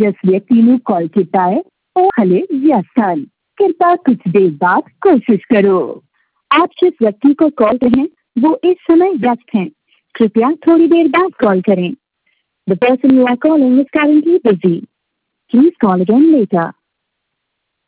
जिस व्यक्ति ने कॉल किया है वो हले व्यस्त हैं। कृपया कुछ देर बाद कोशिश करो। आप जिस व्यक्ति को कॉल कर रहे हैं वो इस समय व्यस्त हैं। कृपया थोड़ी देर बाद कॉल करें। The person you are calling is currently busy. Please call again later.